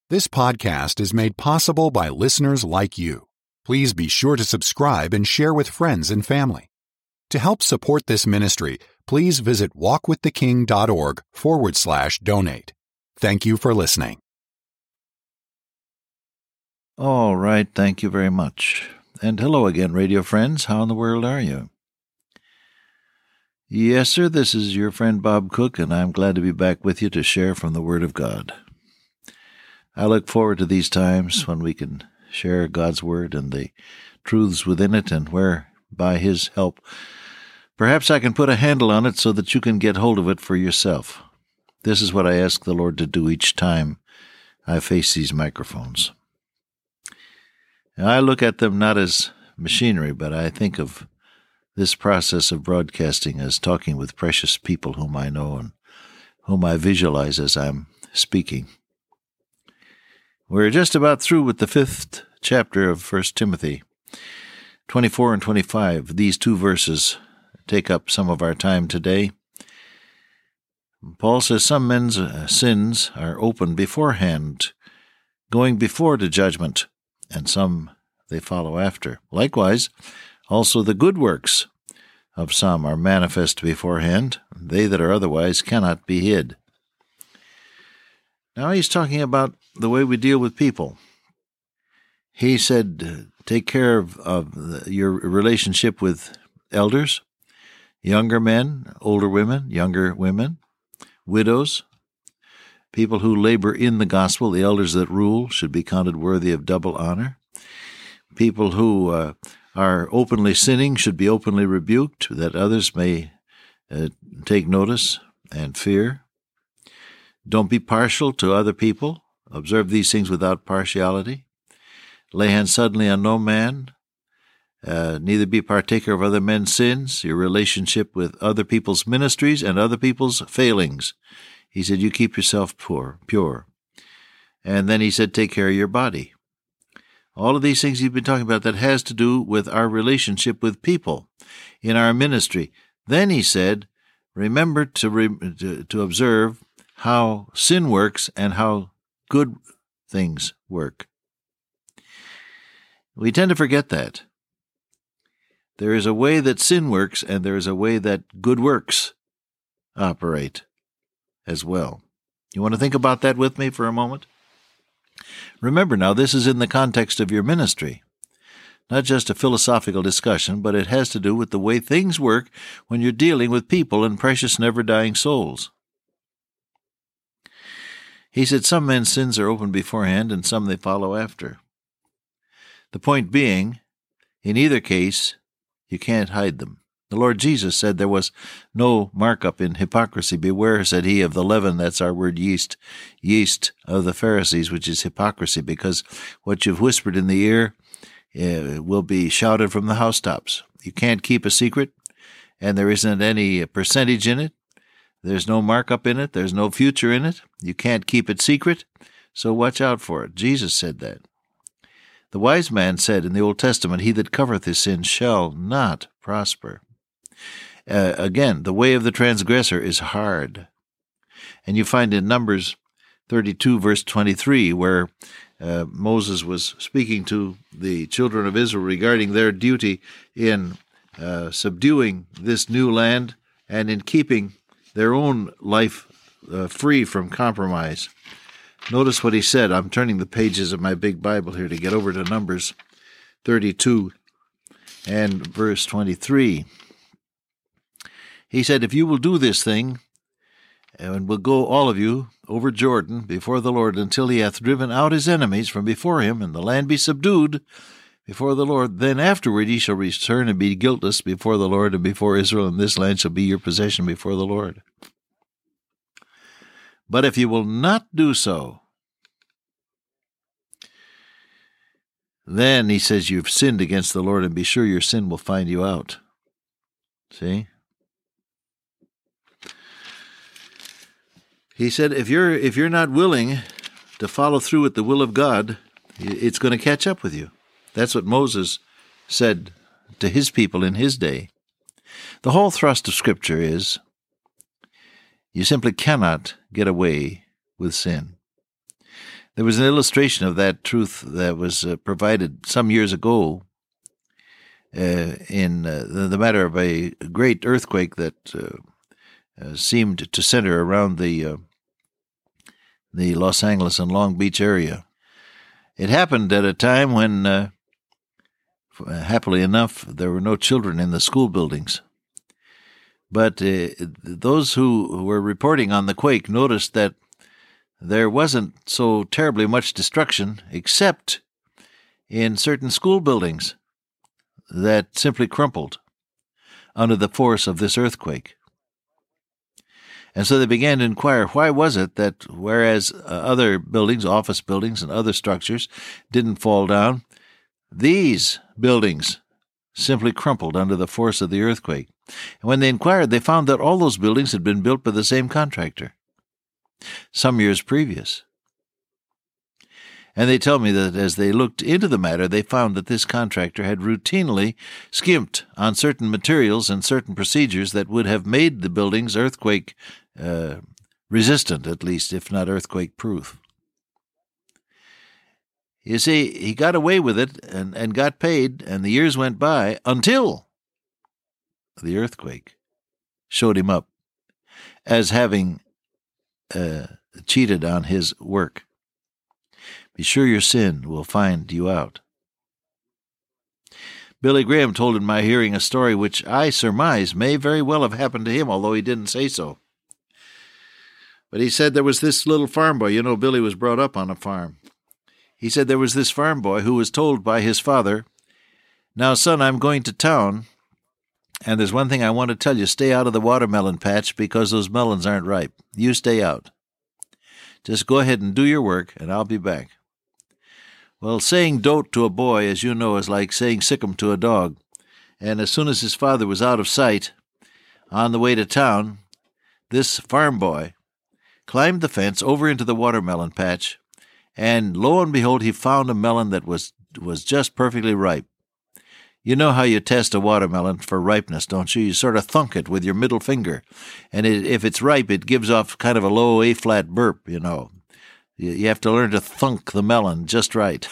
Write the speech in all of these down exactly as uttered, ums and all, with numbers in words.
This podcast is made possible by listeners like you. Please be sure to subscribe and share with friends and family. To help support this ministry, please visit walkwiththeking.org forward slash donate. Thank you for listening. All right, thank you very much. And hello again, radio friends. How in the world are you? Yes, sir, this is your friend Bob Cook, and I'm glad to be back with you to share from the Word of God. I look forward to these times when we can share God's Word and the truths within it, and where, by His help, perhaps I can put a handle on it so that you can get hold of it for yourself. This is what I ask the Lord to do each time I face these microphones. Now, I look at them not as machinery, but I think of this process of broadcasting as talking with precious people whom I know and whom I visualize as I'm speaking. We're just about through with the fifth chapter of First Timothy. twenty-four and twenty-five, these two verses take up some of our time today. Paul says some men's sins are open beforehand, going before to judgment, and some they follow after. Likewise, also the good works of some are manifest beforehand. They that are otherwise cannot be hid. Now he's talking about the way we deal with people. He said, take care of, of the, your relationship with elders, younger men, older women, younger women, widows, people who labor in the gospel. The elders that rule should be counted worthy of double honor. People who uh, are openly sinning should be openly rebuked, that others may uh, take notice and fear. Don't be partial to other people. Observe these things without partiality. Lay hands suddenly on no man. Uh, neither be partaker of other men's sins, your relationship with other people's ministries and other people's failings. He said, you keep yourself pure, pure. And then he said, take care of your body. All of these things he's been talking about that has to do with our relationship with people in our ministry. Then he said, remember to, re- to, to observe how sin works and how good things work. We tend to forget that. There is a way that sin works, and there is a way that good works operate as well. You want to think about that with me for a moment? Remember now, this is in the context of your ministry. Not just a philosophical discussion, but it has to do with the way things work when you're dealing with people and precious, never-dying souls. He said some men's sins are open beforehand and some they follow after. The point being, in either case, you can't hide them. The Lord Jesus said there was no markup in hypocrisy. Beware, said he, of the leaven, that's our word yeast, yeast of the Pharisees, which is hypocrisy, because what you've whispered in the ear uh, will be shouted from the housetops. You can't keep a secret, and there isn't any percentage in it. There's no markup in it. There's no future in it. You can't keep it secret, so watch out for it. Jesus said that. The wise man said in the Old Testament, he that covereth his sin shall not prosper. Uh, again, the way of the transgressor is hard. And you find in Numbers thirty-two, verse twenty-three, where uh, Moses was speaking to the children of Israel regarding their duty in uh, subduing this new land and in keeping their own life uh, free from compromise. Notice what he said. I'm turning the pages of my big Bible here to get over to Numbers thirty-two and verse twenty-three. He said, if you will do this thing, and will go all of you over Jordan before the Lord until he hath driven out his enemies from before him, and the land be subdued before the Lord, then afterward ye shall return and be guiltless before the Lord and before Israel, and this land shall be your possession before the Lord. But if you will not do so, then, he says, you've sinned against the Lord, and be sure your sin will find you out. See? He said, if you're if you're not willing to follow through with the will of God, it's going to catch up with you. That's what Moses said to his people in his day. The whole thrust of Scripture is you simply cannot get away with sin. There was an illustration of that truth that was uh, provided some years ago uh, in uh, the, the matter of a great earthquake that uh, uh, seemed to center around the uh, the Los Angeles and Long Beach area. It happened at a time when, uh, happily enough, there were no children in the school buildings. But uh, those who were reporting on the quake noticed that there wasn't so terribly much destruction except in certain school buildings that simply crumpled under the force of this earthquake. And so they began to inquire, why was it that whereas uh, other buildings, office buildings and other structures didn't fall down, these buildings simply crumpled under the force of the earthquake. And when they inquired, they found that all those buildings had been built by the same contractor some years previous. And they tell me that as they looked into the matter, they found that this contractor had routinely skimped on certain materials and certain procedures that would have made the buildings earthquake uh, resistant, at least, if not earthquake-proof. You see, he got away with it and, and got paid, and the years went by until the earthquake showed him up as having uh, cheated on his work. Be sure your sin will find you out. Billy Graham told in my hearing a story which I surmise may very well have happened to him, although he didn't say so. But he said there was this little farm boy. You know, Billy was brought up on a farm. He said there was this farm boy who was told by his father, "Now, son, I'm going to town, and there's one thing I want to tell you. Stay out of the watermelon patch because those melons aren't ripe. You stay out. Just go ahead and do your work, and I'll be back." Well, saying dote to a boy, as you know, is like saying sickum to a dog. And as soon as his father was out of sight, on the way to town, this farm boy climbed the fence over into the watermelon patch, and lo and behold, he found a melon that was was just perfectly ripe. You know how you test a watermelon for ripeness, don't you? You sort of thunk it with your middle finger, and it, if it's ripe, it gives off kind of a low A-flat burp, you know. You have to learn to thunk the melon just right.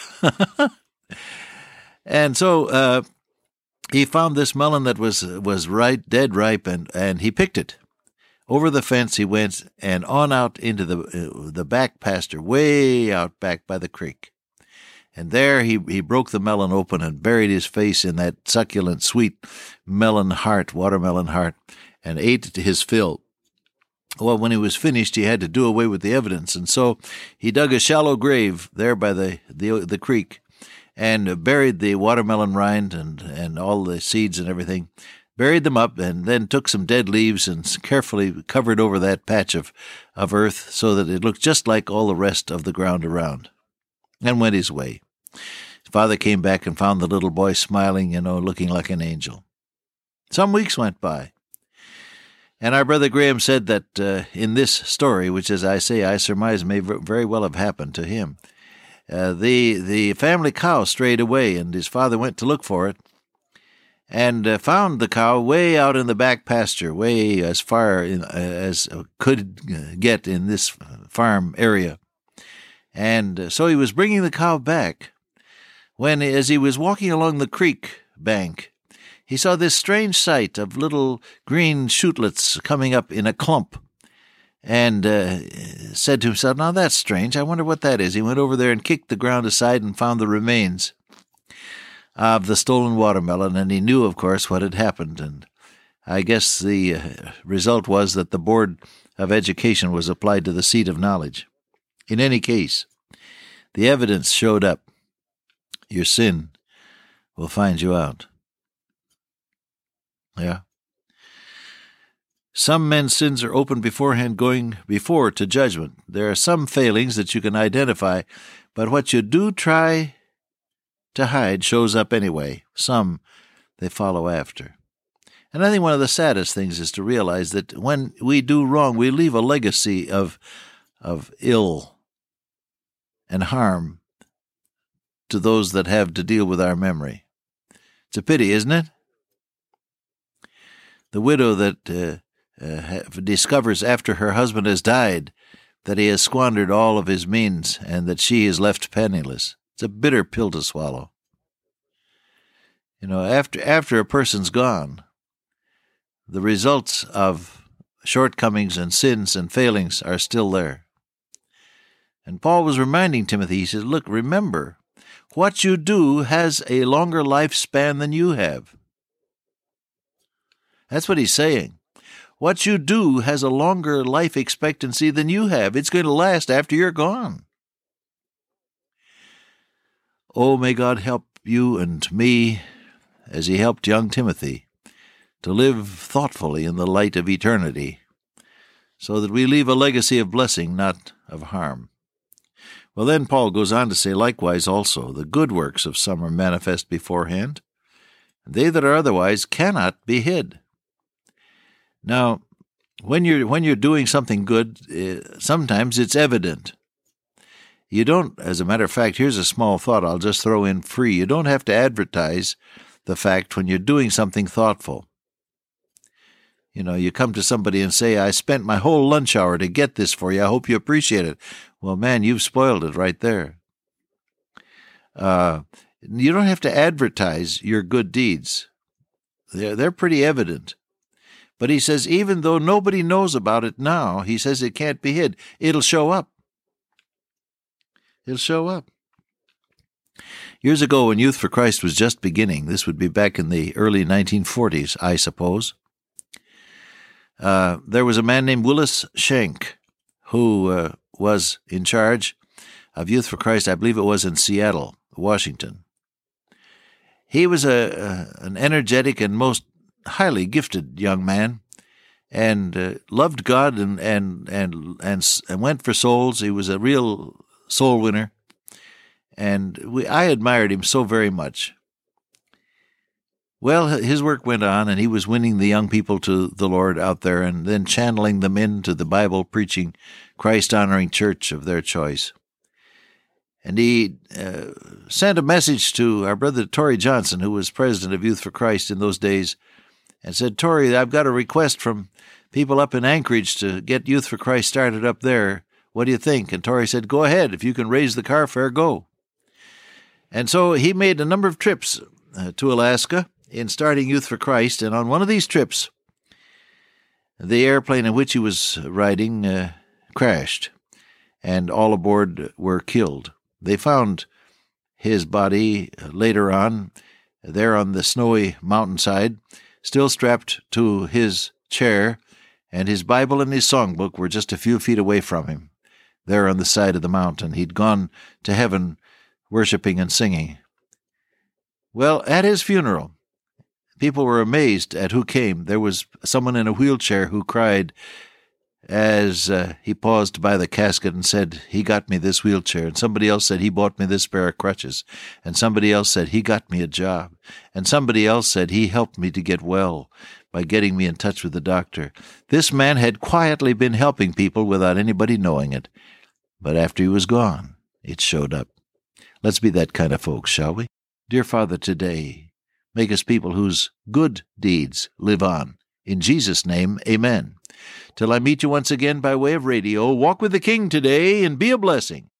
And so uh, he found this melon that was was right, dead ripe, and, and he picked it. Over the fence he went and on out into the uh, the back pasture, way out back by the creek. And there he, he broke the melon open and buried his face in that succulent, sweet melon heart, watermelon heart, and ate his fill. Well, when he was finished, he had to do away with the evidence, and so he dug a shallow grave there by the, the, the creek and buried the watermelon rind and, and all the seeds and everything, buried them up, and then took some dead leaves and carefully covered over that patch of, of earth so that it looked just like all the rest of the ground around, and went his way. His father came back and found the little boy smiling, you know, looking like an angel. Some weeks went by. And our brother Graham said that uh, in this story, which, as I say, I surmise may very well have happened to him, uh, the the family cow strayed away, and his father went to look for it, and uh, found the cow way out in the back pasture, way as far in, uh, as could get in this farm area. And uh, so he was bringing the cow back when, as he was walking along the creek bank, he saw this strange sight of little green shootlets coming up in a clump, and uh, said to himself, "Now that's strange. I wonder what that is." He went over there and kicked the ground aside and found the remains of the stolen watermelon, and he knew, of course, what had happened. And I guess the uh, result was that the Board of Education was applied to the seat of knowledge. In any case, the evidence showed up. Your sin will find you out. Yeah. Some men's sins are open beforehand, going before to judgment. There are some failings that you can identify, but what you do try to hide shows up anyway. Some they follow after. And I think one of the saddest things is to realize that when we do wrong, we leave a legacy of, of ill and harm to those that have to deal with our memory. It's a pity, isn't it? The widow that uh, uh, discovers after her husband has died that he has squandered all of his means and that she is left penniless. It's a bitter pill to swallow. You know, after after a person's gone, the results of shortcomings and sins and failings are still there. And Paul was reminding Timothy, he says, look, remember, what you do has a longer lifespan than you have. That's what he's saying. What you do has a longer life expectancy than you have. It's going to last after you're gone. Oh, may God help you and me, as he helped young Timothy, to live thoughtfully in the light of eternity, so that we leave a legacy of blessing, not of harm. Well, then Paul goes on to say, likewise also, the good works of some are manifest beforehand, and they that are otherwise cannot be hid. Now, when you're when you're doing something good, uh, sometimes it's evident. You don't, as a matter of fact, here's a small thought I'll just throw in free. You don't have to advertise the fact when you're doing something thoughtful. You know, you come to somebody and say, I spent my whole lunch hour to get this for you. I hope you appreciate it. Well, man, you've spoiled it right there. Uh, you don't have to advertise your good deeds. They're, they're pretty evident. But he says, even though nobody knows about it now, he says it can't be hid. It'll show up. It'll show up. Years ago, when Youth for Christ was just beginning, this would be back in the early nineteen forties, I suppose, uh, there was a man named Willis Schenck who uh, was in charge of Youth for Christ. I believe it was in Seattle, Washington. He was a, a an energetic and most highly gifted young man, and uh, loved God and and and and and went for souls. He was a real soul winner, and we I admired him so very much. Well, his work went on, and he was winning the young people to the Lord out there, and then channeling them into the Bible-preaching, Christ-honoring church of their choice. And he uh, sent a message to our brother Torrey Johnson, who was president of Youth for Christ in those days, and said, Torrey, I've got a request from people up in Anchorage to get Youth for Christ started up there. What do you think? And Torrey said, go ahead. If you can raise the car fare, go. And so he made a number of trips uh, to Alaska in starting Youth for Christ. And on one of these trips, the airplane in which he was riding uh, crashed, and all aboard were killed. They found his body later on there on the snowy mountainside, still strapped to his chair, and his Bible and his songbook were just a few feet away from him, there on the side of the mountain. He'd gone to heaven worshiping and singing. Well, at his funeral, people were amazed at who came. There was someone in a wheelchair who cried as uh, he paused by the casket and said, he got me this wheelchair. And somebody else said, he bought me this pair of crutches. And somebody else said, he got me a job. And somebody else said, he helped me to get well by getting me in touch with the doctor. This man had quietly been helping people without anybody knowing it. But after he was gone, it showed up. Let's be that kind of folks, shall we? Dear Father, today, make us people whose good deeds live on. In Jesus' name, amen. Till I meet you once again by way of radio, walk with the King today and be a blessing.